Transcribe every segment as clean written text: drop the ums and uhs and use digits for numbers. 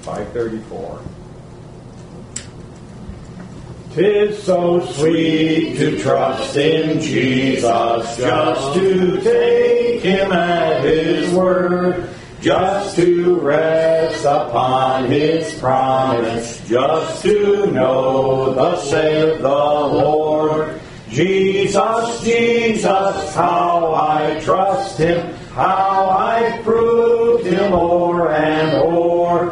534. 'Tis so sweet to trust in Jesus, just to take Him at His word, just to rest upon His promise, just to know thus saith the Lord. Jesus, Jesus, how I trust Him, how I proved Him o'er and o'er.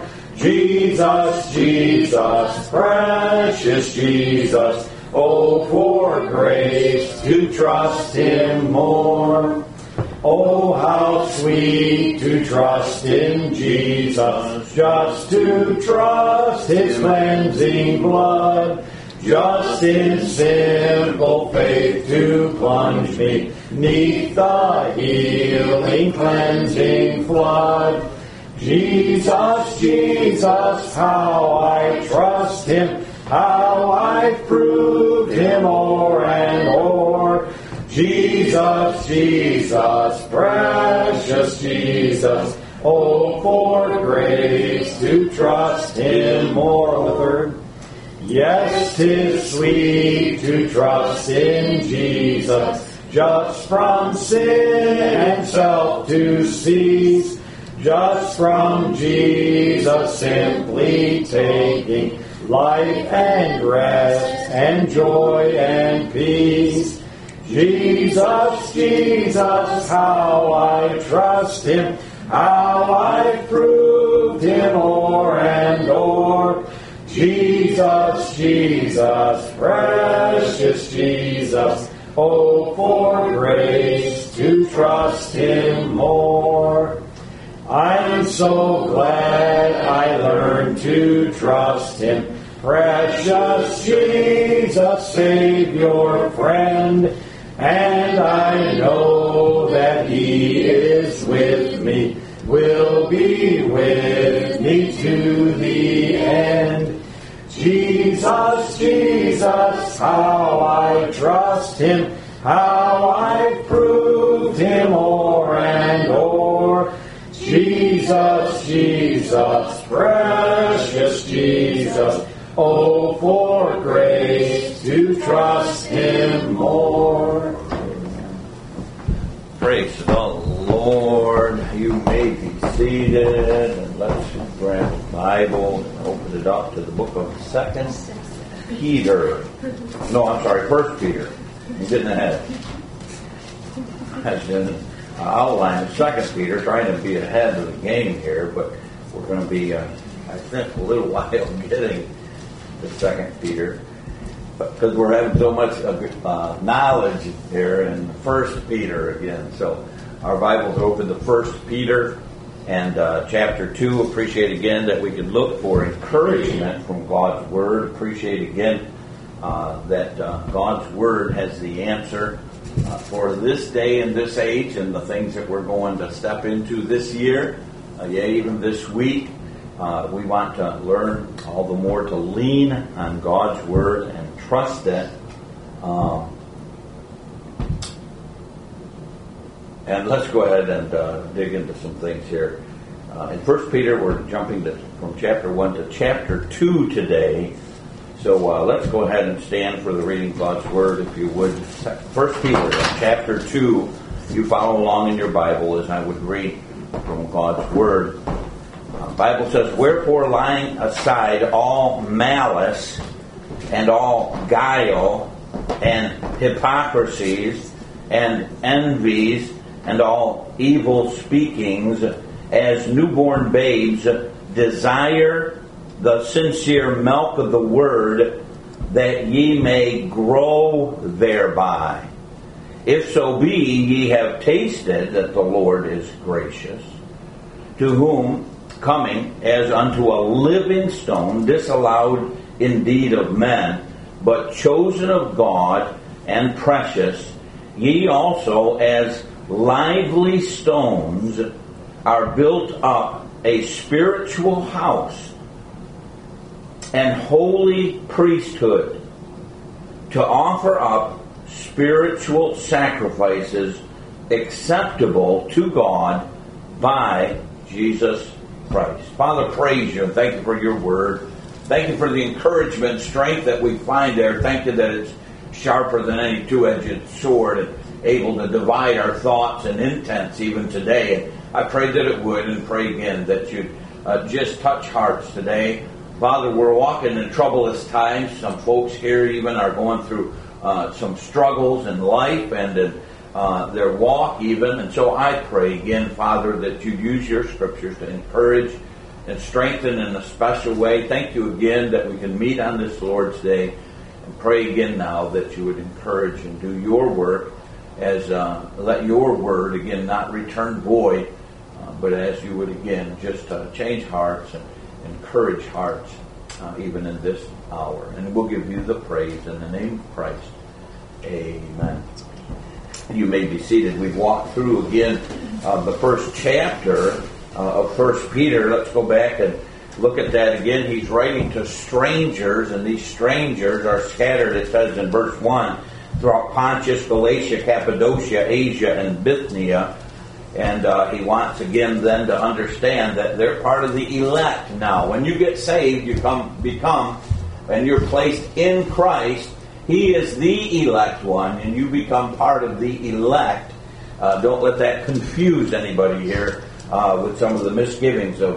Jesus, Jesus, precious Jesus, oh, for grace to trust Him more. Oh, how sweet to trust in Jesus, just to trust His cleansing blood, just in simple faith to plunge me 'neath the healing, cleansing flood. Jesus, Jesus, how I trust Him, how I proved Him o'er and o'er. Jesus, Jesus, precious Jesus, oh, for grace to trust Him more. On the third. Yes, 'tis sweet to trust in Jesus, just from sin and self to cease, just from Jesus simply taking life and rest and joy and peace. Jesus, Jesus, how I trust Him, how I proved Him o'er and o'er. Jesus, Jesus, precious Jesus, oh, for grace to trust Him more. I'm so glad I learned to trust Him, precious Jesus, Savior, friend, and I know that He is with me, will be with me to the end. Jesus, Jesus, how I trust Him, how I proved Him o'er and o'er. Jesus, Jesus, precious Jesus, oh, for grace to trust Him more. Praise the Lord. You may be seated, and let's grab the Bible and open it up to the book of 2 Peter. No, I'm sorry, 1 Peter. I'm getting ahead. That's in outline of 2 Peter, trying to be ahead of the game here, but we're going to be, I think, a little while getting to 2 Peter, because we're having so much knowledge here in 1 Peter again. So our Bibles are open to 1 Peter and chapter 2. Appreciate again that we can look for encouragement from God's Word. Appreciate again that God's Word has the answer for this day and this age and the things that we're going to step into this year, even this week. We want to learn all the more to lean on God's Word and trust it. And let's go ahead and dig into some things here. In 1 Peter, we're jumping from chapter 1 to chapter 2 today. So let's go ahead and stand for the reading of God's Word, if you would. 1 Peter, chapter 2. You follow along in your Bible as I would read from God's Word. The Bible says, "Wherefore, laying aside all malice and all guile and hypocrisies and envies and all evil speakings, as newborn babes, desire the sincere milk of the Word, that ye may grow thereby. If so be ye have tasted that the Lord is gracious, to whom coming as unto a living stone, disallowed indeed of men, but chosen of God and precious, ye also as lively stones are built up a spiritual house and holy priesthood, to offer up spiritual sacrifices acceptable to God by Jesus Christ. Father, praise you and thank you for your word. Thank you for the encouragement, strength that we find there. Thank you that it's sharper than any two-edged sword and able to divide our thoughts and intents even today. And I pray that it would, and pray again that you'd just touch hearts today. Father, we're walking in troublous times. Some folks here even are going through some struggles in life and in their walk even. And so I pray again, Father, that you'd use your scriptures to encourage and strengthen in a special way. Thank you again that we can meet on this Lord's Day. And pray again now that you would encourage and do your work as let your word again not return void, but as you would again just change hearts and encourage hearts even in this hour. And we'll give you the praise in the name of Christ. Amen. You may be seated. We've walked through again the first chapter of 1 Peter. Let's go back and look at that again. He's writing to strangers, and these strangers are scattered, it says in verse 1, throughout Pontus, Galatia, Cappadocia, Asia, and Bithynia. And he wants again then to understand that they're part of the elect now. When you get saved, you become, and you're placed in Christ. He is the elect one, and you become part of the elect. Don't let that confuse anybody here with some of the misgivings of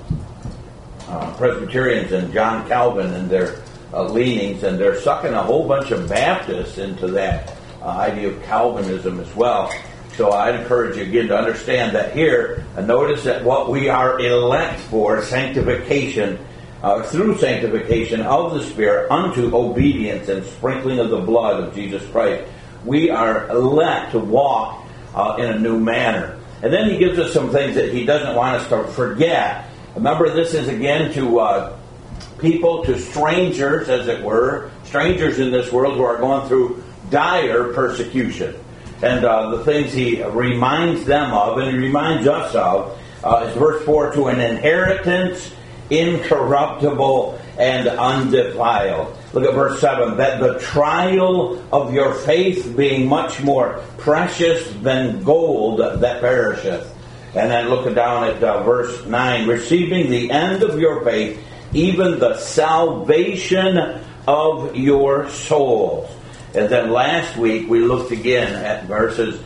Presbyterians and John Calvin and their leanings, and they're sucking a whole bunch of Baptists into that idea of Calvinism as well. So I'd encourage you again to understand that here, and notice that what we are elect for, sanctification, through sanctification of the Spirit unto obedience and sprinkling of the blood of Jesus Christ, we are elect to walk in a new manner. And then he gives us some things that he doesn't want us to forget. Remember, this is again to people, to strangers, as it were, strangers in this world who are going through dire persecution. And the things he reminds them of, and he reminds us of, is verse 4, to an inheritance incorruptible and undefiled. Look at verse 7, that the trial of your faith being much more precious than gold that perisheth. And then look down at verse 9, receiving the end of your faith, even the salvation of your souls. And then last week we looked again at verses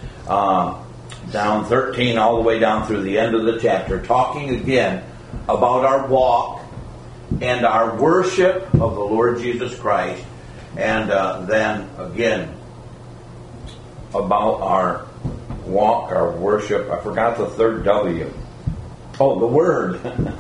down 13 all the way down through the end of the chapter, talking again about our walk and our worship of the Lord Jesus Christ, and then again about our walk, our worship. I forgot the third W. Oh, the Word.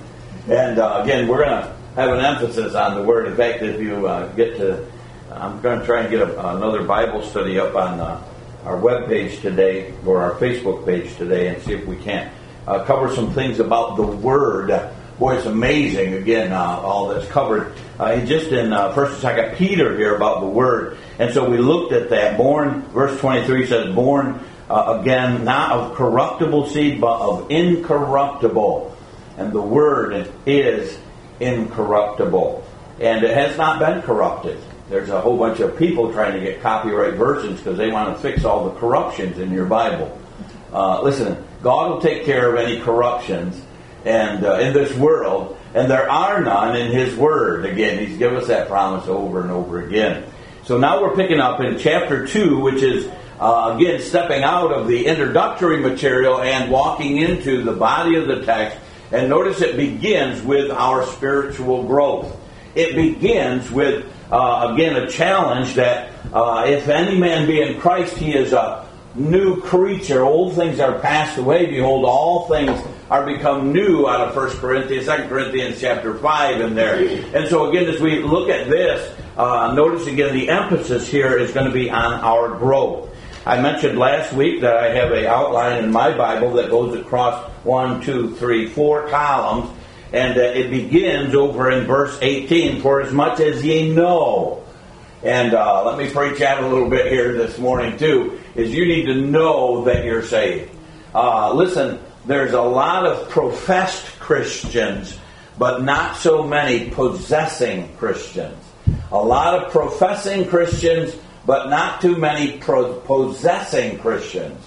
And again, we're going to have an emphasis on the Word. In fact, if you get to, I'm going to try and get another Bible study up on our web page today, or our Facebook page today, and see if we can't cover some things about the Word. Boy, it's amazing, again, all that's covered. Just in 1st and 2nd Peter here about the Word. And so we looked at that. Born, verse 23 says, born again, not of corruptible seed, but of incorruptible. And the Word is incorruptible. And it has not been corrupted. There's a whole bunch of people trying to get copyright versions because they want to fix all the corruptions in your Bible. Listen, God will take care of any corruptions and in this world, and there are none in His Word. Again, He's given us that promise over and over again. So now we're picking up in chapter 2, which is, again, stepping out of the introductory material and walking into the body of the text. And notice it begins with our spiritual growth. It begins with, again, a challenge that if any man be in Christ, he is a new creature. Old things are passed away. Behold, all things are become new, out of 1 Corinthians, 2 Corinthians chapter 5 in there. And so again, as we look at this, notice again the emphasis here is going to be on our growth. I mentioned last week that I have an outline in my Bible that goes across 1, 2, 3, 4 columns, and it begins over in verse 18, for as much as ye know. And let me preach out a little bit here this morning too, is you need to know that you're saved. Listen, there's a lot of professed Christians, but not so many possessing Christians. A lot of professing Christians, but not too many possessing Christians.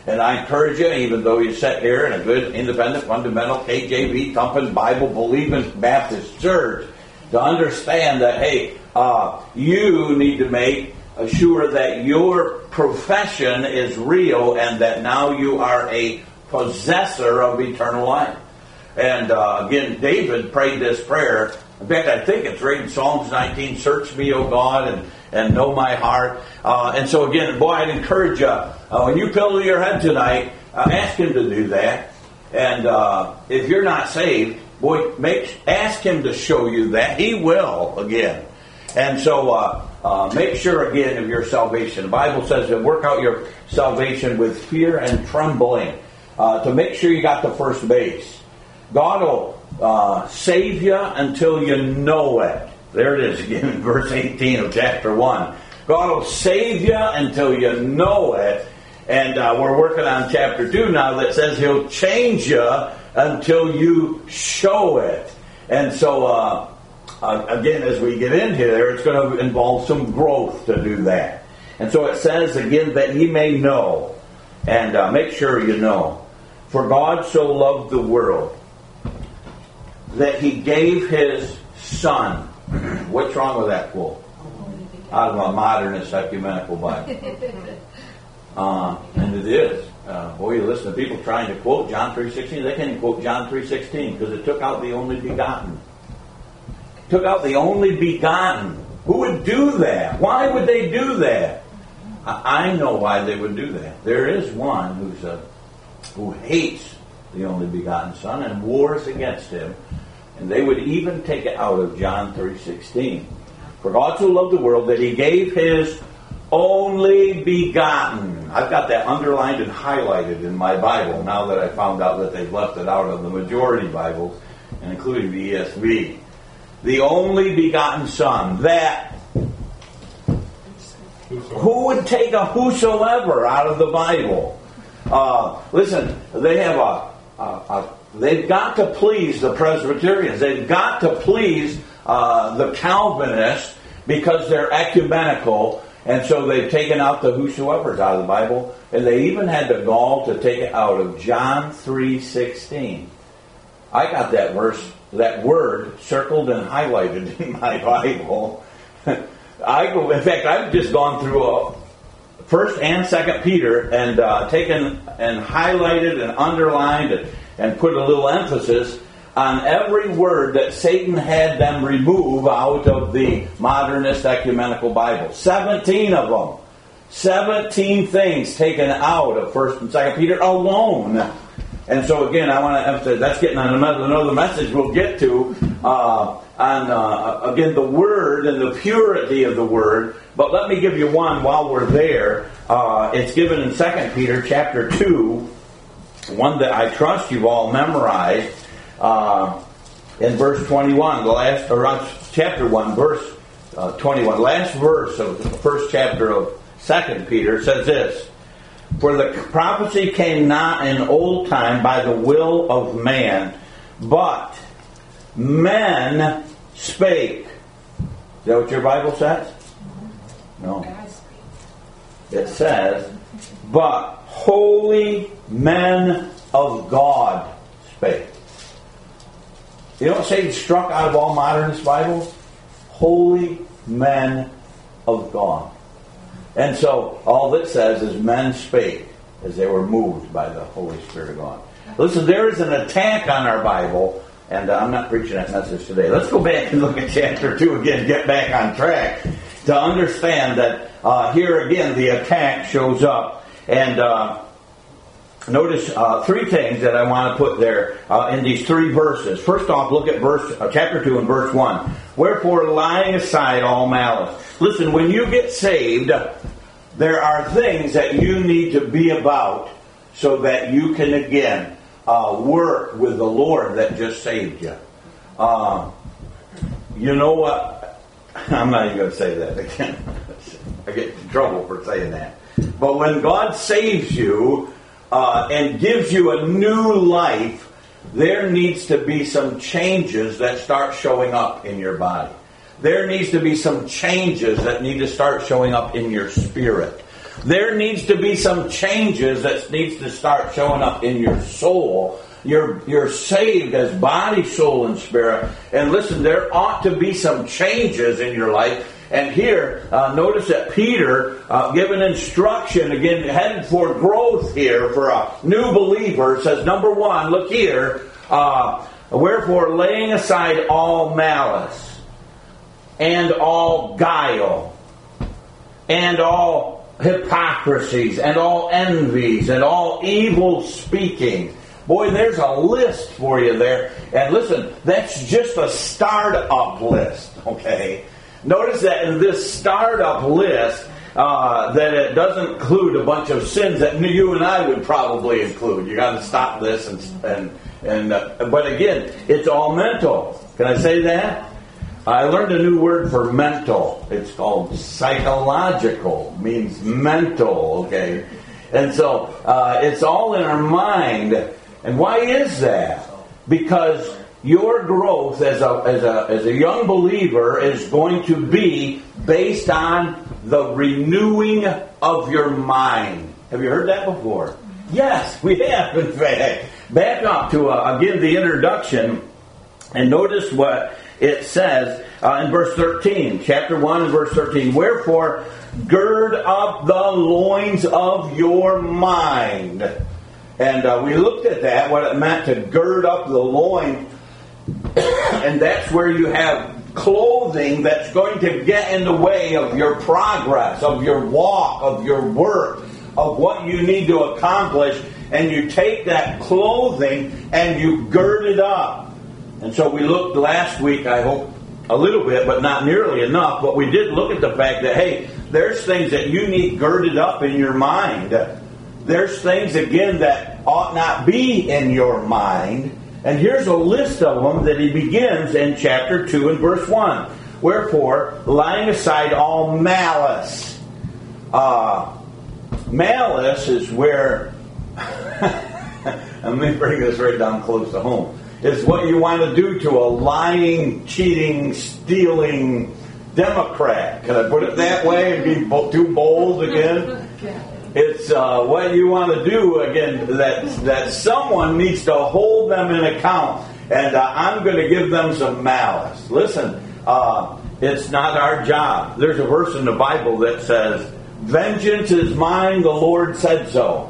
And I encourage you, even though you sit here in a good, independent, fundamental, KJV, thumping, Bible-believing Baptist church, to understand that, hey, you need to make sure that your profession is real and that now you are a possessor of eternal life. And again, David prayed this prayer. In fact, I think it's right in Psalms 19, search me, O God, and know my heart. And so again, boy, I'd encourage you, when you pillow your head tonight, ask Him to do that. And if you're not saved, boy, ask Him to show you that. He will, again. And so make sure, again, of your salvation. The Bible says to work out your salvation with fear and trembling, to make sure you got the first base. God will save you until you know it. There it is again in verse 18 of chapter 1. God will save you until you know it. And we're working on chapter 2 now that says He'll change you until you show it. And so, again, as we get into there, it's going to involve some growth to do that. And so it says again that ye may know. And make sure you know. For God so loved the world that He gave His Son. What's wrong with that quote? Out of a modernist ecumenical Bible. And it is. Boy, you listen to people trying to quote John 3:16. They can't quote John 3:16 because it took out the only begotten. Took out the only begotten. Who would do that? Why would they do that? I know why they would do that. There is one who hates the only begotten Son and wars against Him. And they would even take it out of John 3:16. For God so loved the world that He gave His only begotten. I've got that underlined and highlighted in my Bible now that I found out that they've left it out of the majority Bibles, and including the ESV. The only begotten Son. That who would take a whosoever out of the Bible? Listen, they have they've got to please the Presbyterians. They've got to please the Calvinists because they're ecumenical, and so they've taken out the whosoever's out of the Bible, and they even had the gall to take it out of John 3:16. I got that verse, that word, circled and highlighted in my Bible. In fact, I've just gone through 1 and 2 Peter and taken and highlighted and underlined and put a little emphasis on every word that Satan had them remove out of the modernist ecumenical Bible. 17 of them. 17 things taken out of 1 and 2 Peter alone. And so again, I want to emphasize, that's getting on another message we'll get to on, again, the Word and the purity of the Word. But let me give you one while we're there. It's given in 2 Peter chapter 2, one that I trust you've all memorized. In verse 21, chapter 1, verse 21, last verse of the first chapter of 2 Peter says this: For the prophecy came not in old time by the will of man, but men spake. Is that what your Bible says? No. It says, but holy men of God spake. You don't say struck out of all modernist Bibles? Holy men of God. And so, all that says is men spake as they were moved by the Holy Spirit of God. Listen, there is an attack on our Bible, and I'm not preaching that message today. Let's go back and look at chapter 2 again, get back on track, to understand that here again the attack shows up. And notice three things that I want to put there in these three verses. First off, look at chapter 2 and verse 1. Wherefore, laying aside all malice. Listen, when you get saved, there are things that you need to be about so that you can again work with the Lord that just saved you. You know what? I'm not even going to say that again. I get in trouble for saying that. But when God saves you and gives you a new life, there needs to be some changes that start showing up in your body. There needs to be some changes that need to start showing up in your spirit. there needs to be some changes that needs to start showing up in your soul. You're saved as body, soul, and spirit. And listen, there ought to be some changes in your life. And here, notice that Peter, given instruction, again, headed for growth here for a new believer, says, number one, look here, wherefore laying aside all malice, and all guile, and all hypocrisies, and all envies, and all evil speaking. Boy, there's a list for you there. And listen, that's just a start-up list, okay? Notice that in this start-up list, that it doesn't include a bunch of sins that you and I would probably include. You got to stop this, but again, it's all mental. Can I say that? I learned a new word for mental. It's called psychological. Means mental. Okay, and so it's all in our mind. And why is that? Because your growth as a young believer is going to be based on the renewing of your mind. Have you heard that before? Yes, we have, in fact. Back up to, again, the introduction, and notice what it says in verse 13, chapter 1 and verse 13. Wherefore, gird up the loins of your mind. And we looked at that, what it meant to gird up the loin. And that's where you have clothing that's going to get in the way of your progress, of your walk, of your work, of what you need to accomplish. And you take that clothing and you gird it up. And so we looked last week, I hope, a little bit, but not nearly enough. But we did look at the fact that, hey, there's things that you need girded up in your mind. There's things, again, that ought not be in your mind. And here's a list of them that he begins in chapter 2 and verse 1. Wherefore, laying aside all malice. Malice is where, let me bring this right down close to home, is what you want to do to a lying, cheating, stealing Democrat. Can I put it that way and be too bold again? It's what you want to do, again, that someone needs to hold them in account. And I'm going to give them some malice. Listen, it's not our job. There's a verse in the Bible that says, vengeance is mine, the Lord said so.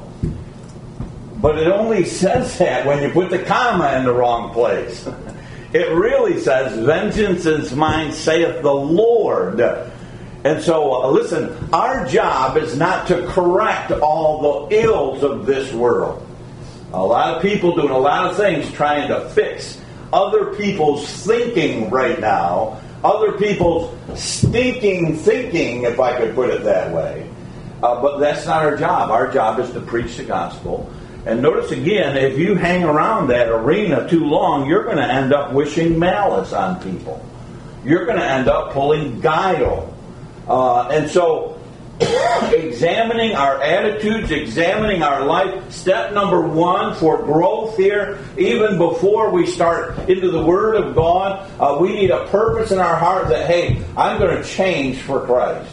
But it only says that when you put the comma in the wrong place. It really says, vengeance is mine, saith the Lord. And so, listen, our job is not to correct all the ills of this world. A lot of people doing a lot of things trying to fix other people's thinking right now, other people's stinking thinking, if I could put it that way. But that's not our job. Our job is to preach the gospel. And notice again, if you hang around that arena too long, you're going to end up wishing malice on people. You're going to end up pulling guile. And so, examining our attitudes, examining our life, step number one for growth here, even before we start into the Word of God, we need a purpose in our heart that, hey, I'm going to change for Christ.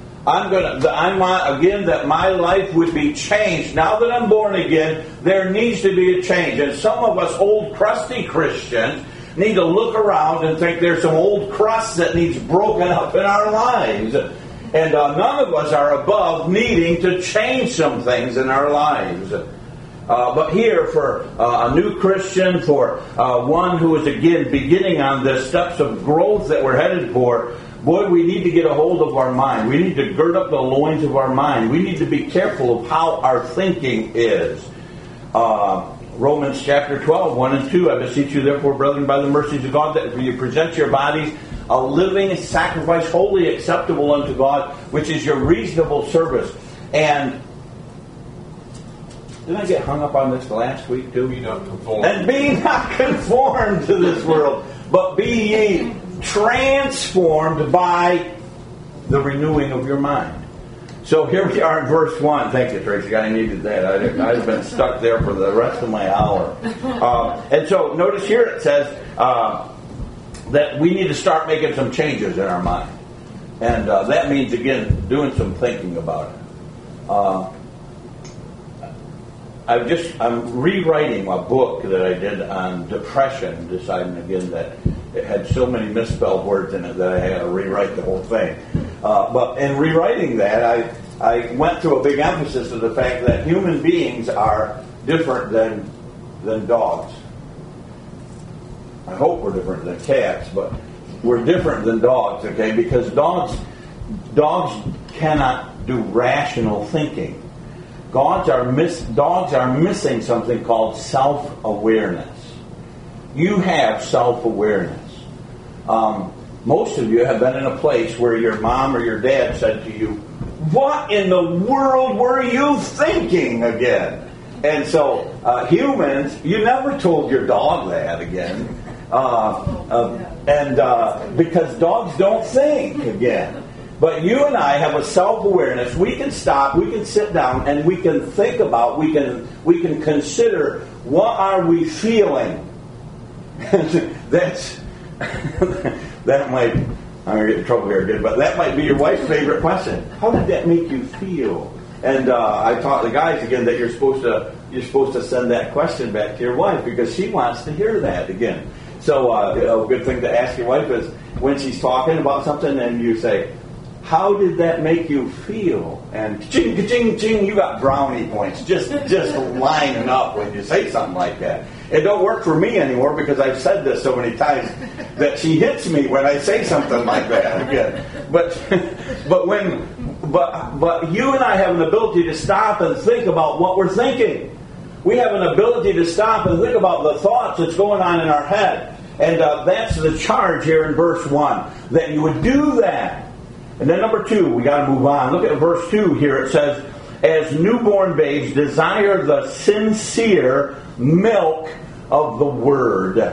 I want, again, that my life would be changed. Now that I'm born again, there needs to be a change. And some of us old crusty Christians need to look around and think there's some old crust that needs broken up in our lives. And none of us are above needing to change some things in our lives. But here, for a new Christian, for one who is, again, beginning on the steps of growth that we're headed for, boy, we need to get a hold of our mind. We need to gird up the loins of our mind. We need to be careful of how our thinking is. Romans chapter 12, 1 and 2. I beseech you, therefore, brethren, by the mercies of God, that you present your bodies a living sacrifice, wholly acceptable unto God, which is your reasonable service. And didn't I get hung up on this last week too? Be not conformed. And be not conformed to this world, but be ye transformed by the renewing of your mind. So here we are in verse 1. Thank you, Tracy. I needed that. I've been stuck there for the rest of my hour. And so notice here it says that we need to start making some changes in our mind. And that means, again, doing some thinking about it. I'm rewriting a book that I did on depression, deciding again that it had so many misspelled words in it that I had to rewrite the whole thing. But in rewriting that, I went through a big emphasis of the fact that human beings are different than dogs. I hope we're different than cats, but we're different than dogs, okay? Because dogs cannot do rational thinking. Dogs are missing something called self-awareness. You have self-awareness. Most of you have been in a place where your mom or your dad said to you, "What in the world were you thinking again?" And so humans, you never told your dog that again. Because dogs don't think again. But you and I have a self-awareness. We can stop, we can sit down, and we can think about, we can consider, what are we feeling? That might, I'm going to get in trouble here again, but that might be your wife's favorite question. How did that make you feel? And I taught the guys again that you're supposed to send that question back to your wife because she wants to hear that again. So a good thing to ask your wife is when she's talking about something and you say, "How did that make you feel?" And ching, ching, ching, you got brownie points just lining up when you say something like that. It don't work for me anymore because I've said this so many times that she hits me when I say something like that again. But you and I have an ability to stop and think about what we're thinking. We have an ability to stop and think about the thoughts that's going on in our head. And that's the charge here in verse 1, that you would do that. And then number 2, we got to move on. Look at verse 2 here. It says, "As newborn babes desire the sincere milk of the word."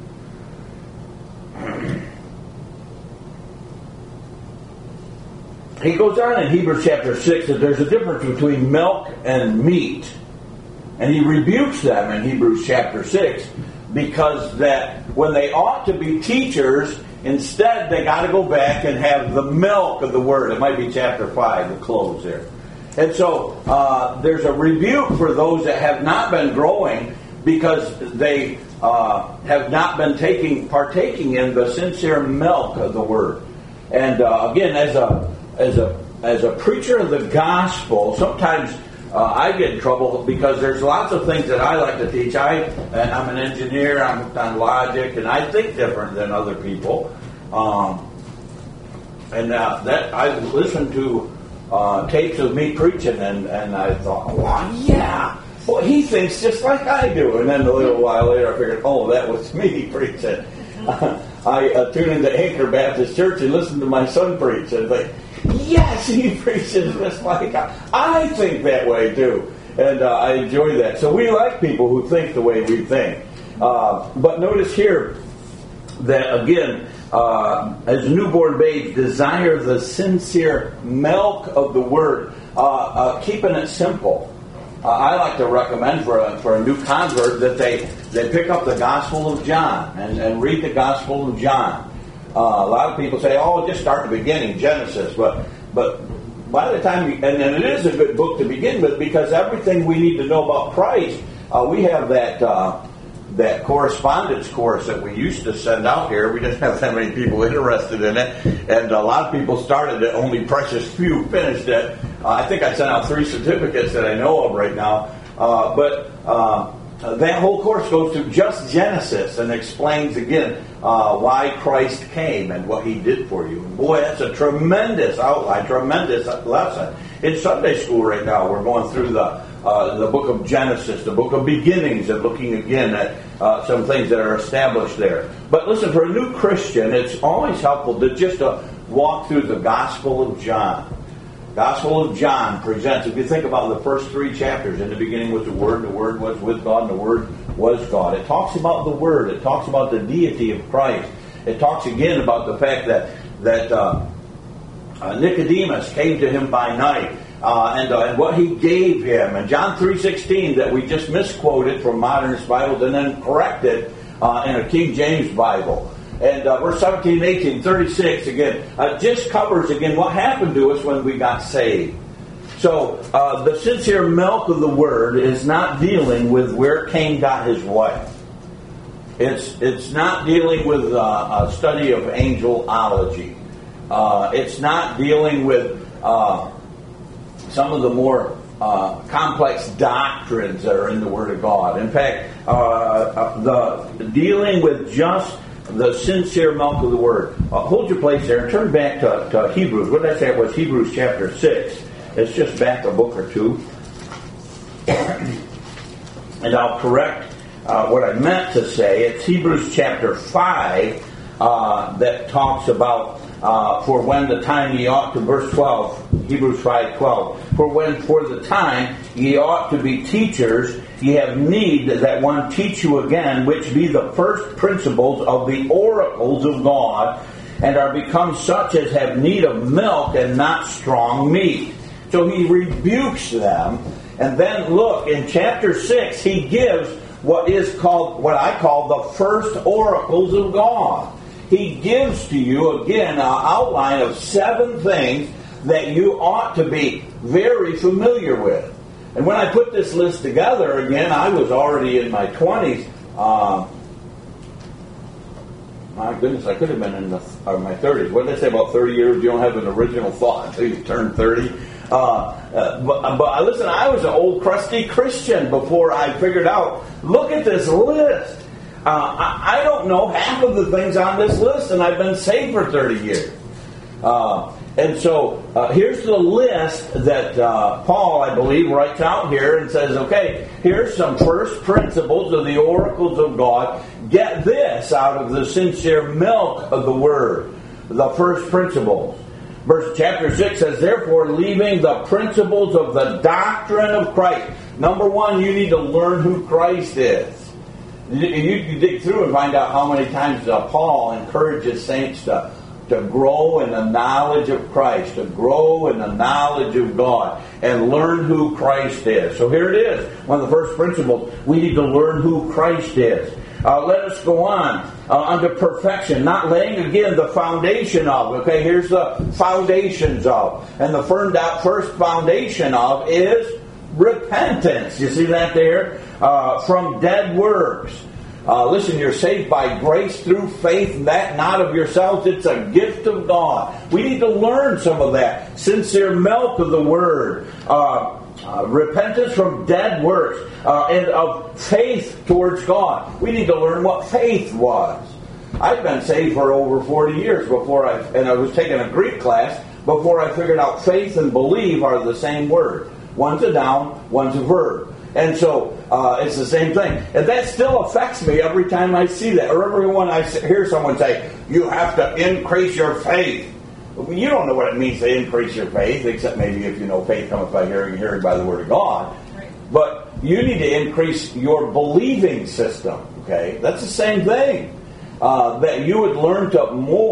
He goes on in Hebrews chapter 6 that there's a difference between milk and meat. And he rebukes them in Hebrews chapter 6 because that when they ought to be teachers, instead they got to go back and have the milk of the word. It might be chapter 5, the close there. And so there's a rebuke for those that have not been growing because they have not been partaking in the sincere milk of the word. And again, as a preacher of the gospel, sometimes I get in trouble because there's lots of things that I like to teach. I'm an engineer, I'm hooked on logic, and I think different than other people. That I listened to tapes of me preaching, and I thought, "Well, yeah, well, he thinks just like I do." And then a little while later, I figured, "Oh, that was me preaching." I tuned into Anchor Baptist Church and listened to my son preach, and like, yes, he preaches just like I think that way too, and I enjoy that. So we like people who think the way we think. But notice here that again, as newborn babes desire the sincere milk of the word, keeping it simple. I like to recommend for a new convert that they pick up the Gospel of John and read the Gospel of John. A lot of people say, "Oh, just start at the beginning, Genesis." But by the time and it is a good book to begin with because everything we need to know about Christ, we have that correspondence course that we used to send out here. We didn't have that many people interested in it, and a lot of people started it. Only precious few finished it. I think I sent out 3 certificates that I know of right now. But that whole course goes through just Genesis and explains again why Christ came and what He did for you. And boy, that's a tremendous outline, tremendous lesson. In Sunday school right now, we're going through the book of Genesis, the book of beginnings, and looking again at some things that are established there. But listen, for a new Christian, it's always helpful to just walk through the Gospel of John. Gospel of John presents, if you think about the first 3 chapters, in the beginning was the Word was with God, and the Word was God. It talks about the Word. It talks about the deity of Christ. It talks again about the fact that Nicodemus came to Him by night, and what He gave him. And John 3:16 that we just misquoted from Modernist Bibles and then corrected in a King James Bible. And verse 17, 18, 36, again, just covers, again, what happened to us when we got saved. So the sincere milk of the Word is not dealing with where Cain got his wife. It's not dealing with a study of angelology. It's not dealing with some of the more complex doctrines that are in the Word of God. In fact, the dealing with just the sincere milk of the Word. Hold your place there and turn back to Hebrews. What did I say? It was Hebrews chapter 6. It's just back a book or two. And I'll correct what I meant to say. It's Hebrews chapter 5 that talks about for when the time ye ought to, verse 12, Hebrews 5:12. For when for the time ye ought to be teachers, ye have need that one teach you again, which be the first principles of the oracles of God, and are become such as have need of milk and not strong meat. So he rebukes them, and then look, in chapter 6, he gives what I call the first oracles of God. He gives to you, again, an outline of 7 things that you ought to be very familiar with. And when I put this list together, again, I was already in my 20s. My goodness, I could have been in my 30s. What did I say about 30 years? You don't have an original thought until you turn 30. But listen, I was an old crusty Christian before I figured out, look at this list. I don't know half of the things on this list, and I've been saved for 30 years. And so here's the list that Paul, I believe, writes out here and says, okay, here's some first principles of the oracles of God. Get this out of the sincere milk of the Word, the first principles. Chapter 6 says, therefore, leaving the principles of the doctrine of Christ. Number 1, you need to learn who Christ is. You dig through and find out how many times Paul encourages saints to grow in the knowledge of Christ, to grow in the knowledge of God, and learn who Christ is. So here it is, one of the first principles. We need to learn who Christ is. Let us go on unto perfection, not laying again the foundation of. Okay, here's the foundations of. And the first foundation of is repentance. You see that there? From dead works. Listen, you're saved by grace through faith, that not of yourselves. It's a gift of God. We need to learn some of that. Sincere milk of the Word. Repentance from dead works. And of faith towards God. We need to learn what faith was. I've been saved for over 40 years and I was taking a Greek class before I figured out faith and believe are the same word. One's a noun, one's a verb. And so it's the same thing. And that still affects me every time I see that. Or every when I hear someone say, you have to increase your faith. You don't know what it means to increase your faith, except maybe if you know faith cometh by hearing, hearing by the Word of God. Right. But you need to increase your believing system. Okay, that's the same thing. That you would learn to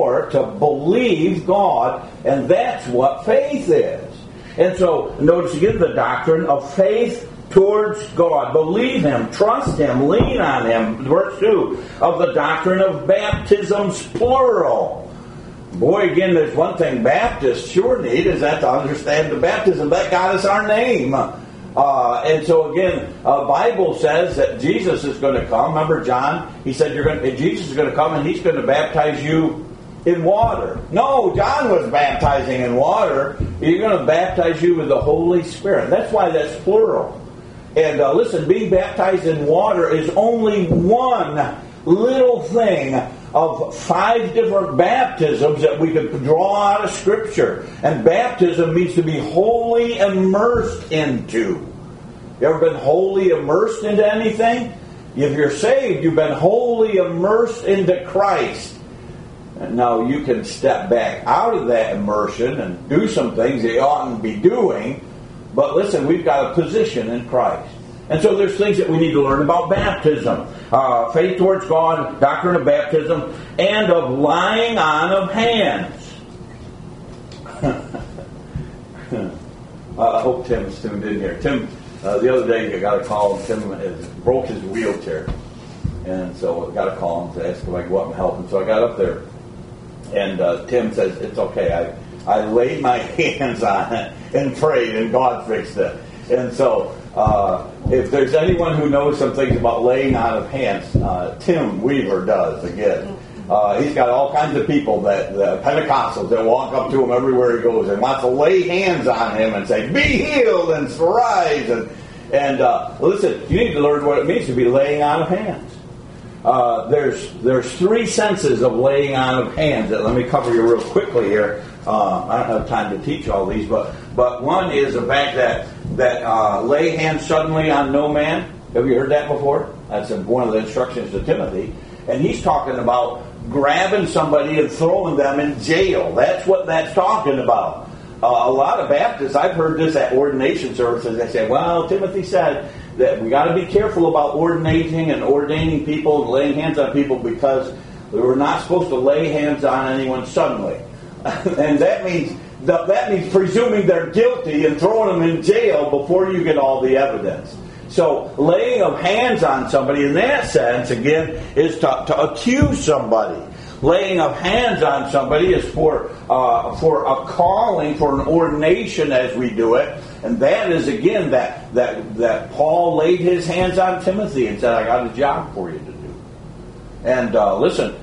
believe God, and that's what faith is. And so, notice again the doctrine of faith towards God. Believe Him, trust Him, lean on Him. Verse 2 of the doctrine of baptisms, plural. Boy, again, there's one thing Baptists sure need, is that to understand the baptism. That got us our name. And so again, Bible says that Jesus is going to come. Remember John? He said Jesus is going to come and He's going to baptize you in water. No, John was baptizing in water. He's going to baptize you with the Holy Spirit. That's why that's plural. And listen, being baptized in water is only one little thing of 5 different baptisms that we could draw out of Scripture. And baptism means to be wholly immersed into. You ever been wholly immersed into anything? If you're saved, you've been wholly immersed into Christ. And now you can step back out of that immersion and do some things that you oughtn't be doing. But listen, we've got a position in Christ. And so there's things that we need to learn about baptism. Faith towards God, doctrine of baptism, and of laying on of hands. I hope Tim's tuned in here. Tim, the other day I got a call, and Tim broke his wheelchair. And so I got a call to ask if I could go up and help him. So I got up there, and Tim says, it's okay. I laid my hands on it, and prayed, and God fixed it. And so, if there's anyone who knows some things about laying on of hands, Tim Weaver does, again. He's got all kinds of people, the Pentecostals, that walk up to him everywhere he goes and wants to lay hands on him and say, be healed and rise. And listen, you need to learn what it means to be laying on of hands. There's three senses of laying on of hands that let me cover you real quickly here. I don't have time to teach all these, but one is the fact that lay hands suddenly on no man. Have you heard that before? That's one of the instructions to Timothy. And he's talking about grabbing somebody and throwing them in jail. That's what that's talking about. A lot of Baptists, I've heard this at ordination services, they say, well, Timothy said that we got to be careful about ordaining people and laying hands on people because we're not supposed to lay hands on anyone suddenly. And that means presuming they're guilty and throwing them in jail before you get all the evidence. So laying of hands on somebody in that sense, again, is to accuse somebody. Laying of hands on somebody is for a calling, for an ordination as we do it. And that is, again, that Paul laid his hands on Timothy and said, I got a job for you to do. And listen,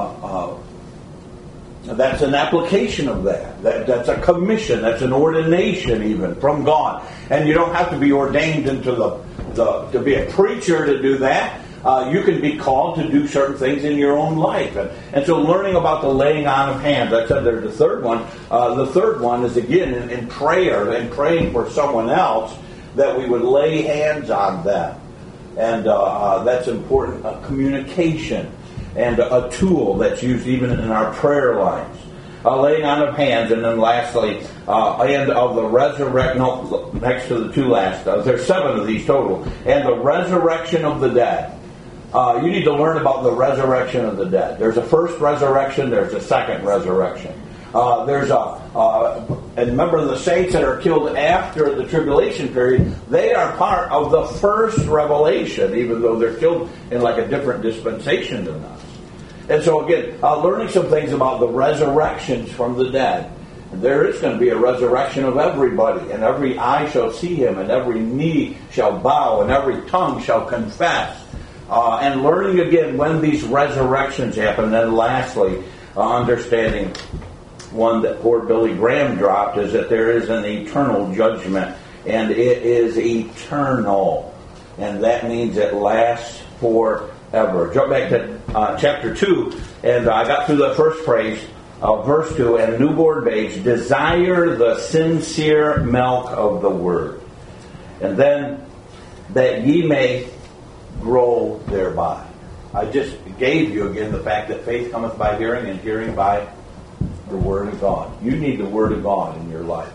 that's an application of that. That's a commission. That's an ordination even from God. And you don't have to be ordained into to be a preacher to do that. You can be called to do certain things in your own life. And so learning about the laying on of hands. I said there's the third one. The third one is, again, in prayer and praying for someone else that we would lay hands on them. And that's important. Communication. And a tool that's used even in our prayer lines. Laying on of hands, and then lastly, and of the resurrection, next to the two last, there's 7 of these total, and the resurrection of the dead. You need to learn about the resurrection of the dead. There's a first resurrection, there's a second resurrection. And remember the saints that are killed after the tribulation period, they are part of the first revelation, even though they're killed in like a different dispensation than us. And so again, learning some things about the resurrections from the dead. And there is going to be a resurrection of everybody, and every eye shall see him, and every knee shall bow, and every tongue shall confess. And learning again when these resurrections happen. And then lastly, understanding one that poor Billy Graham dropped is that there is an eternal judgment, and it is eternal. And that means it lasts forever. Jump back to chapter 2, and I got through the first phrase, verse 2, and newborn babes desire the sincere milk of the word, and then that ye may grow thereby. I just gave you again the fact that faith cometh by hearing, and hearing by the word of God. You need the word of God in your life.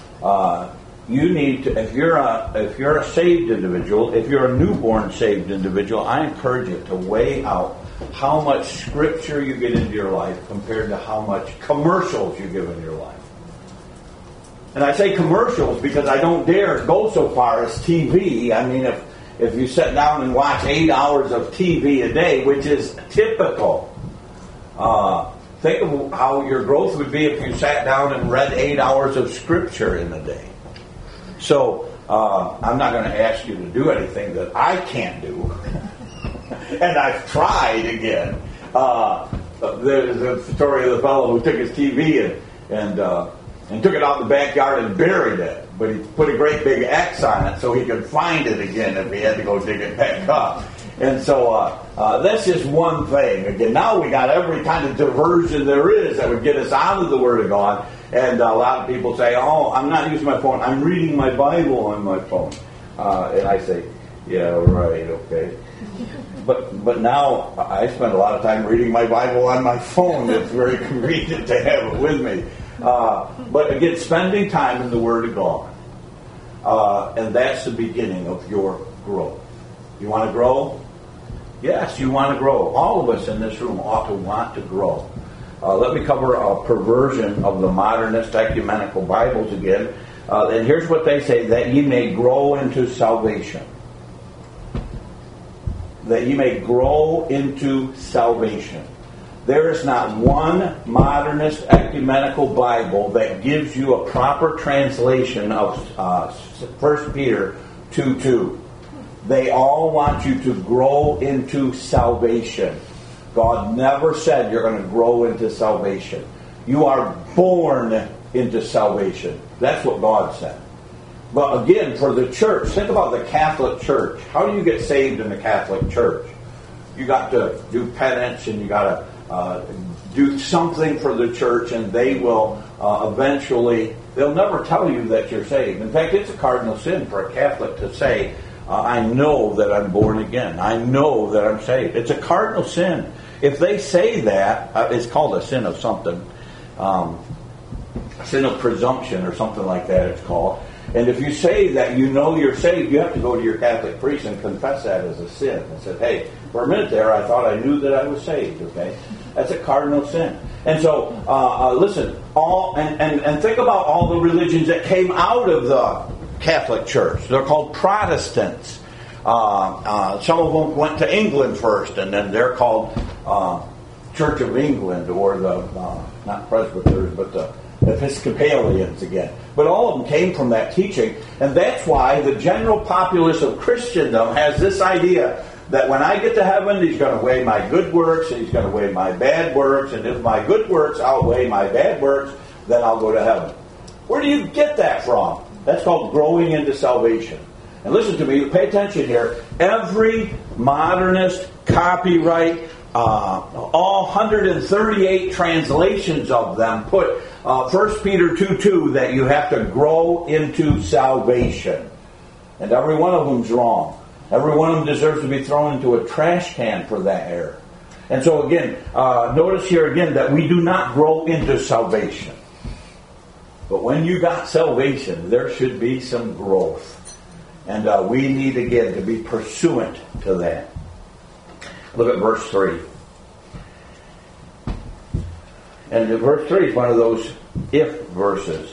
You need to, if you're a saved individual, if you're a newborn saved individual, I encourage you to weigh out how much scripture you get into your life compared to how much commercials you give in your life. And I say commercials because I don't dare go so far as TV. I mean, if you sit down and watch 8 hours of TV a day, which is typical, think of how your growth would be if you sat down and read 8 hours of scripture in a day. So I'm not going to ask you to do anything that I can't do. And I've tried again. There's a story of the fellow who took his TV and took it out in the backyard and buried it. But he put a great big X on it so he could find it again if he had to go dig it back up. And so that's just one thing. Again, now we got every kind of diversion there is that would get us out of the Word of God. And a lot of people say, oh, I'm not using my phone. I'm reading my Bible on my phone. And I say, yeah, right, okay. But now I spend a lot of time reading my Bible on my phone. It's very convenient to have it with me. But again, spending time in the Word of God. And that's the beginning of your growth. You want to grow? Yes, you want to grow. All of us in this room ought to want to grow. Let me cover a perversion of the modernist ecumenical Bibles again. And here's what they say, that ye may grow into salvation. That ye may grow into salvation. There is not one modernist ecumenical Bible that gives you a proper translation of 1 Peter 2:2. They all want you to grow into salvation. God never said you're going to grow into salvation. You are born into salvation. That's what God said. But again, for the church, think about the Catholic Church. How do you get saved in the Catholic Church? You got to do penance, and you got to do something for the church, and they will eventually, they'll never tell you that you're saved. In fact, it's a cardinal sin for a Catholic to say, I know that I'm born again. I know that I'm saved. It's a cardinal sin. If they say that, it's called a sin of something. A sin of presumption or something like that it's called. And if you say that you know you're saved, you have to go to your Catholic priest and confess that as a sin. And say, hey, for a minute there I thought I knew that I was saved. Okay, that's a cardinal sin. And so, listen, and think about all the religions that came out of the Catholic Church. They're called Protestants. Some of them went to England first, and then they're called Church of England, or the not Presbyterians, but the Episcopalians again. But all of them came from that teaching, and that's why the general populace of Christendom has this idea that when I get to heaven, He's going to weigh my good works, and He's going to weigh my bad works, and if my good works outweigh my bad works, then I'll go to heaven. Where do you get that from? That's called growing into salvation. And listen to me, pay attention here. Every modernist copyright, all 138 translations of them put 1 Peter 2:2 that you have to grow into salvation. And every one of them's wrong. Every one of them deserves to be thrown into a trash can for that error. And so again, notice here again that we do not grow into salvation. But when you got salvation, there should be some growth. And we need, again, to be pursuant to that. Look at verse 3. And verse 3 is one of those if verses.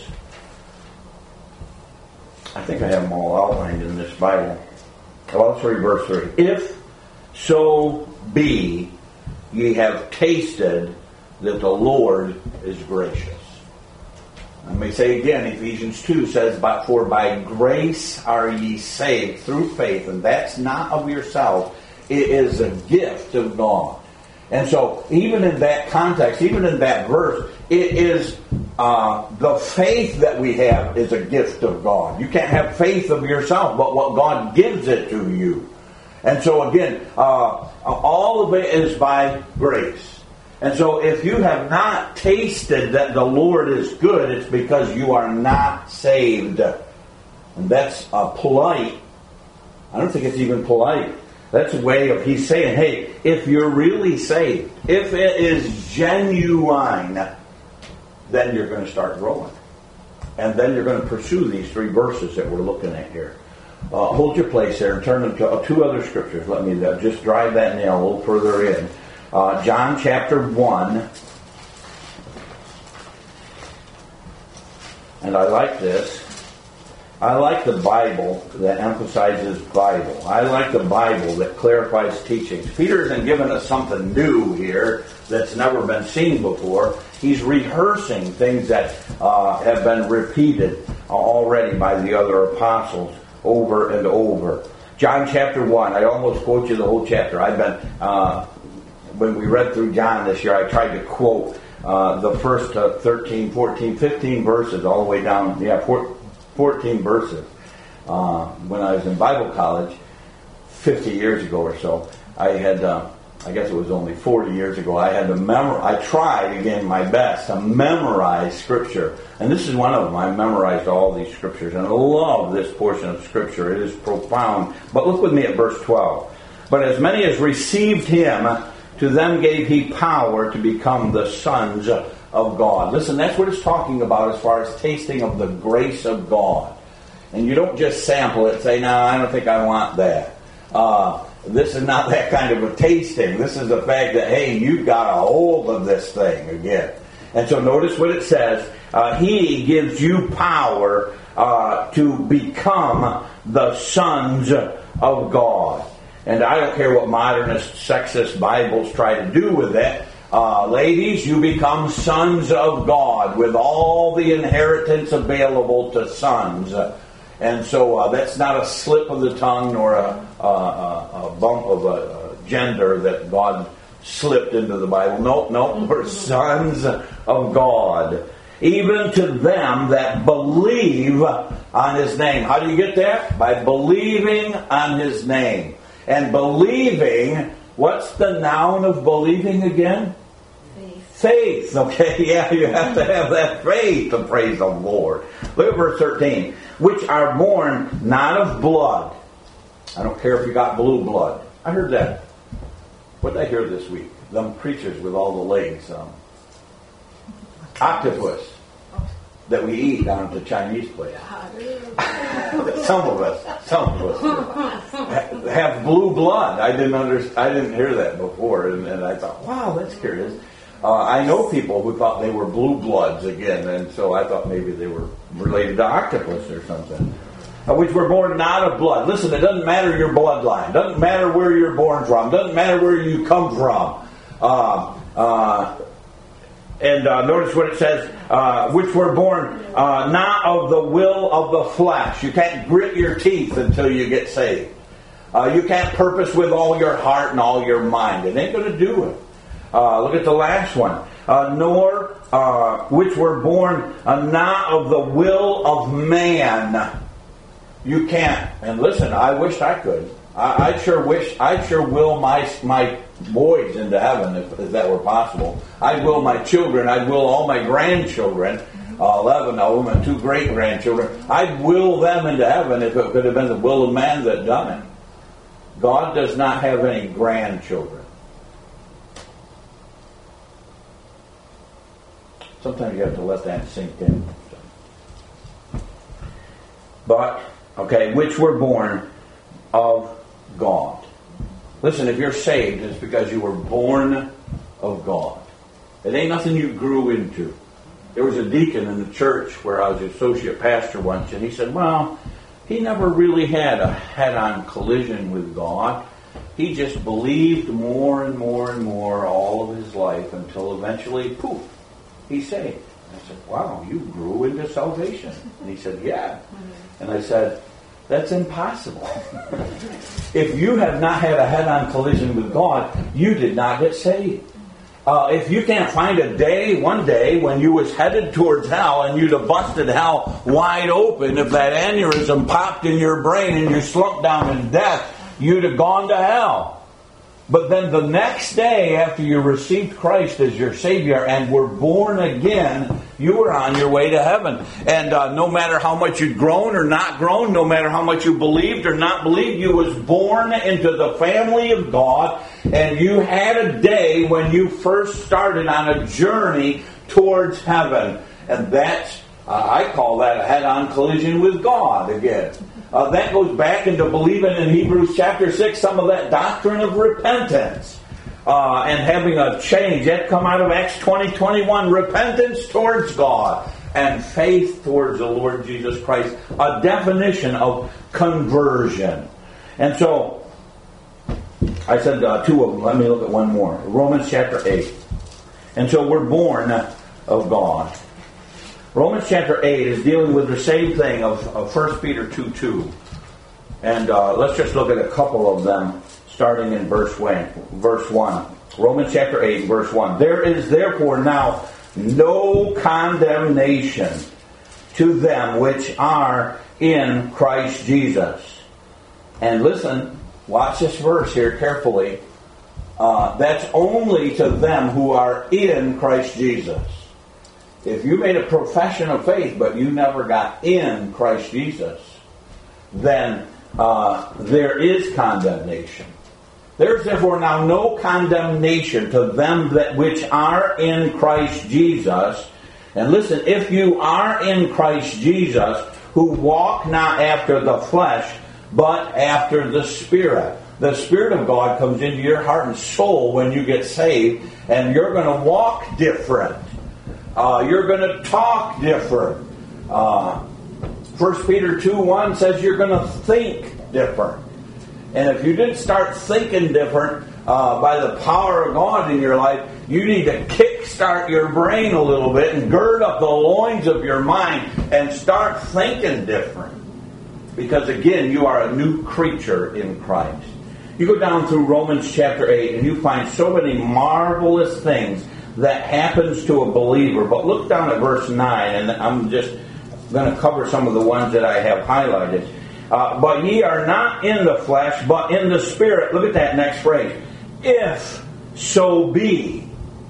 I think I have them all outlined in this Bible. Well, let's read verse 3. If so be ye have tasted that the Lord is gracious. Let me say again, Ephesians 2 says, for by grace are ye saved through faith, and that's not of yourself. It is a gift of God. And so, even in that context, even in that verse, it is the faith that we have is a gift of God. You can't have faith of yourself, but what God gives it to you. And so again, all of it is by grace. And so if you have not tasted that the Lord is good, it's because you are not saved. And that's polite. I don't think it's even polite. That's a way of He's saying, hey, if you're really saved, if it is genuine, then you're going to start growing. And then you're going to pursue these 3 verses that we're looking at here. Hold your place there and turn them to 2 other scriptures. Let me just drive that nail a little further in. John chapter 1. And I like this. I like the Bible that emphasizes Bible. I like the Bible that clarifies teachings. Peter isn't giving us something new here that's never been seen before. He's rehearsing things that have been repeated already by the other apostles over and over. John chapter 1. I almost quote you the whole chapter. I've been... when we read through John this year, I tried to quote the first 13, 14, 15 verses all the way down, 14 verses. When I was in Bible college 50 years ago or so, I had, I guess it was only 40 years ago, I had to memorize, I tried again my best to memorize Scripture. And this is one of them. I memorized all these Scriptures, and I love this portion of Scripture. It is profound. But look with me at verse 12. But as many as received Him, to them gave He power to become the sons of God. Listen, that's what it's talking about as far as tasting of the grace of God. And you don't just sample it and say, no, I don't think I want that. This is not that kind of a tasting. This is the fact that, hey, you've got a hold of this thing again. And so notice what it says. He gives you power to become the sons of God. And I don't care what modernist, sexist Bibles try to do with that. Ladies, you become sons of God with all the inheritance available to sons. And so that's not a slip of the tongue nor a bump of a gender that God slipped into the Bible. No, we're sons of God. Even to them that believe on His name. How do you get that? By believing on His name. And believing, what's the noun of believing again? Faith. Okay, yeah, you have to have that faith to praise the Lord. Look at verse 13. Which are born not of blood. I don't care if you got blue blood. I heard that. What did I hear this week? Them preachers with all the legs. Octopus that we eat down at the Chinese place. Some of us have blue blood. I didn't hear that before, and I thought, wow, that's curious. I know people who thought they were blue bloods again, and so I thought maybe they were related to octopus or something. Which were born not of blood. Listen, it doesn't matter your bloodline. It doesn't matter where you're born from. It doesn't matter where you come from. Notice what it says, which were born not of the will of the flesh. You can't grit your teeth until you get saved. You can't purpose with all your heart and all your mind. It ain't going to do it. Look at the last one. Nor which were born not of the will of man. You can't. And listen, I wish I could. I sure will my boys into heaven if that were possible. I'd will my children. I'd will all my grandchildren, 11 of them and 2 great-grandchildren. I'd will them into heaven if it could have been the will of man that done it. God does not have any grandchildren. Sometimes you have to let that sink in. But, okay, which were born of God. Listen, if you're saved, it's because you were born of God. It ain't nothing you grew into. There was a deacon in the church where I was the associate pastor once, and he said, well, he never really had a head-on collision with God. He just believed more and more and more all of his life until eventually, poof, he's saved. I said, wow, you grew into salvation. And he said, yeah. And I said, that's impossible. If you have not had a head-on collision with God, you did not get saved. If you can't find one day when you was headed towards hell and you'd have busted hell wide open, if that aneurysm popped in your brain and you slumped down in death, you'd have gone to hell. But then the next day after you received Christ as your Savior and were born again, you were on your way to heaven. And no matter how much you'd grown or not grown, no matter how much you believed or not believed, you was born into the family of God. And you had a day when you first started on a journey towards heaven. And that's, I call that a head-on collision with God again. That goes back into believing in Hebrews chapter 6, some of that doctrine of repentance. And having a change. That come out of Acts 20:21. Repentance towards God and faith towards the Lord Jesus Christ. A definition of conversion. And so, I said 2 of them. Let me look at one more. Romans chapter 8. And so we're born of God. Romans chapter 8 is dealing with the same thing of 1 Peter 2:2. And let's just look at a couple of them, starting in verse 1. Romans chapter 8, verse 1. There is therefore now no condemnation to them which are in Christ Jesus. And listen, watch this verse here carefully. That's only to them who are in Christ Jesus. If you made a profession of faith, but you never got in Christ Jesus, then there is condemnation. There is therefore now no condemnation to them that which are in Christ Jesus. And listen, if you are in Christ Jesus, who walk not after the flesh, but after the Spirit. The Spirit of God comes into your heart and soul when you get saved, and you're going to walk different. You're going to talk different. 1 Peter 2:1 says you're going to think different. And if you didn't start thinking different by the power of God in your life, you need to kickstart your brain a little bit and gird up the loins of your mind and start thinking different. Because again, you are a new creature in Christ. You go down through Romans chapter 8 and you find so many marvelous things that happens to a believer. But look down at verse 9, and I'm just going to cover some of the ones that I have highlighted. But ye are not in the flesh, but in the Spirit. Look at that next phrase. If so be.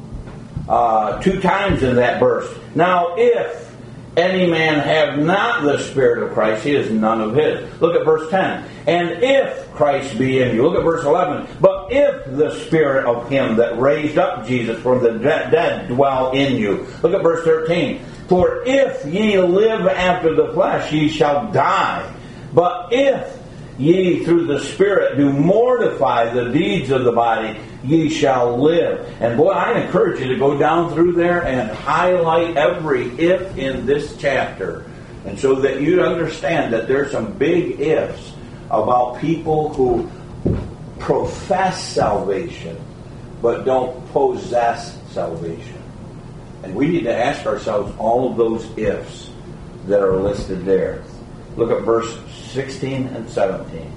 2 times in that verse. Now, if any man have not the Spirit of Christ, he is none of his. Look at verse 10. And if Christ be in you. Look at verse 11. But if the Spirit of him that raised up Jesus from the dead dwell in you. Look at verse 13. For if ye live after the flesh, ye shall die. But if ye through the Spirit do mortify the deeds of the body, ye shall live. And boy, I encourage you to go down through there and highlight every if in this chapter. And so that you understand that there's some big ifs about people who profess salvation but don't possess salvation. And we need to ask ourselves all of those ifs that are listed there. Look at verse 16 and 17.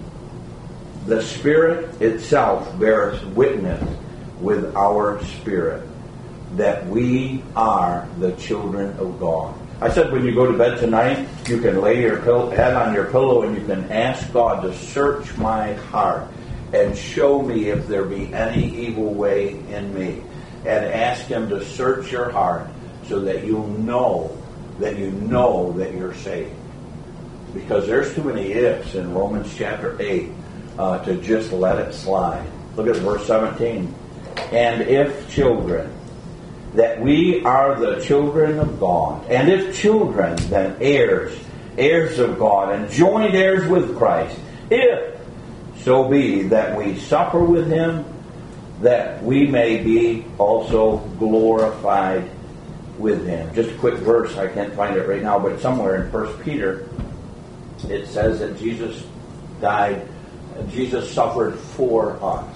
The Spirit itself bears witness with our spirit that we are the children of God. I said when you go to bed tonight, you can lay your head on your pillow and you can ask God to search my heart and show me if there be any evil way in me. And ask Him to search your heart so that you'll know that you're saved. Because there's too many ifs in Romans chapter 8 to just let it slide. Look at verse 17. And if children, that we are the children of God. And if children, then heirs, heirs of God, and joint heirs with Christ. If so be that we suffer with Him, that we may be also glorified with Him. Just a quick verse, I can't find it right now, but somewhere in 1 Peter, it says that Jesus died, Jesus suffered for us.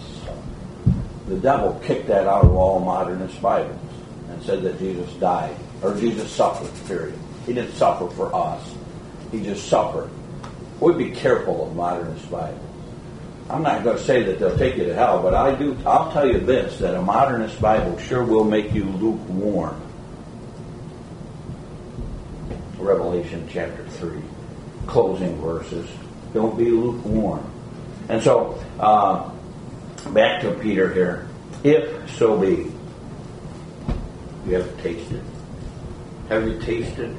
The devil kicked that out of all modernist Bibles and said that Jesus died, or Jesus suffered, period. He didn't suffer for us. He just suffered. We'd be careful of modernist Bibles. I'm not going to say that they'll take you to hell, but I'll tell you this, that a modernist Bible sure will make you lukewarm. Revelation chapter 3, closing verses. Don't be lukewarm. And so, back to Peter here. If so be. You have tasted. Have you tasted?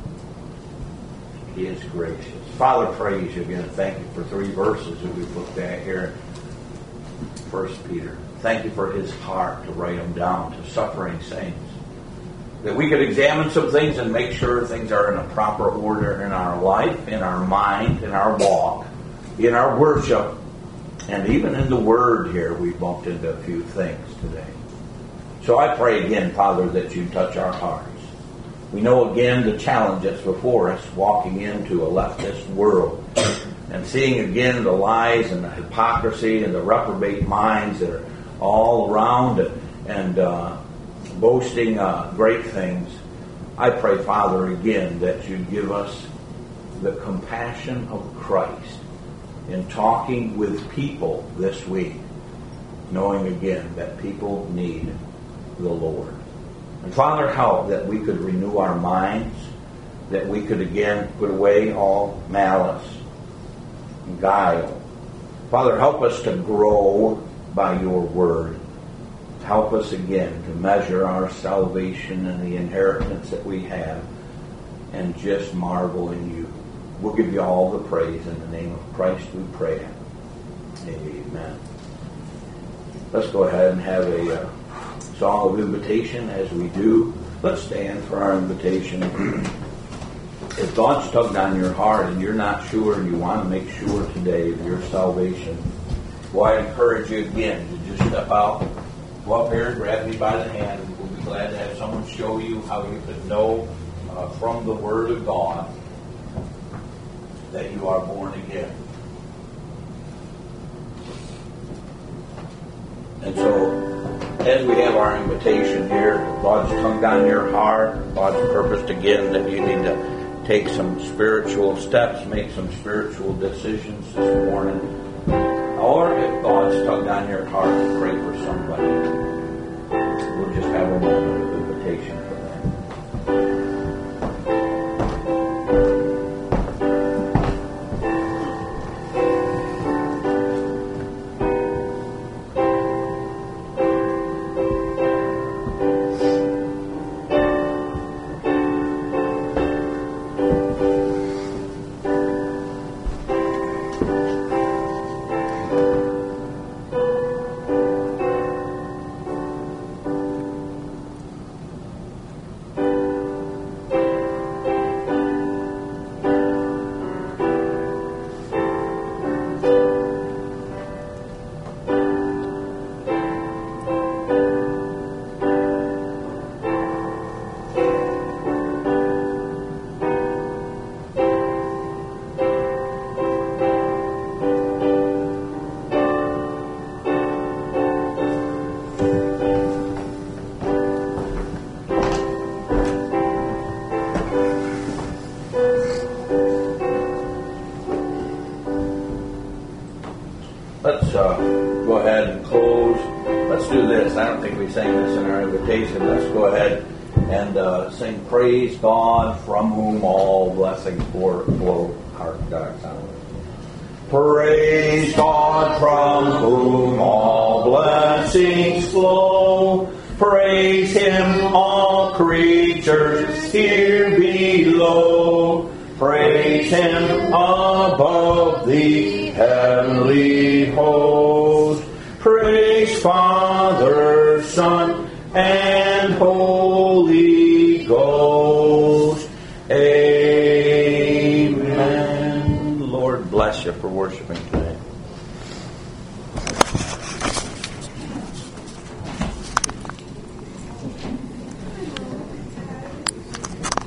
He is gracious. Father, praise you again. Thank you for 3 verses that we've looked at here. 1 Peter. Thank you for his heart to write them down to suffering saints. That we could examine some things and make sure things are in a proper order in our life, in our mind, in our walk, in our worship, and even in the Word here we bumped into a few things today. So I pray again, Father, that you touch our hearts. We know again the challenge that's before us, walking into a leftist world and seeing again the lies and the hypocrisy and the reprobate minds that are all around and boasting great things. I pray, Father, again that you give us the compassion of Christ in talking with people this week, knowing again that people need the Lord. And Father, help that we could renew our minds, that we could again put away all malice and guile. Father, help us to grow by your word. Help us again to measure our salvation and the inheritance that we have and just marvel in you. We'll give you all the praise in the name of Christ we pray. Amen. Let's go ahead and have a song of invitation as we do. Let's stand for our invitation. If God's tugged on your heart and you're not sure and you want to make sure today of your salvation, well, I encourage you again to just step out, go up here and grab me by the hand, and we'll be glad to have someone show you how you can know from the Word of God that you are born again. And so, as we have our invitation here, God's tugged on your heart, God's purposed again that you need to take some spiritual steps, make some spiritual decisions this morning. Or if God's tugged on your heart to pray for somebody, we'll just have a moment of invitation for that. Let's go ahead and close. Let's do this. I don't think we sang this in our invitation. Let's go ahead and sing Praise God, from whom all blessings flow. Praise God, from whom all blessings flow. Praise Him, all creatures here below. Praise Him above the heavenly host. Praise Father, Son, and Holy Ghost. Amen. Lord bless you for worshiping.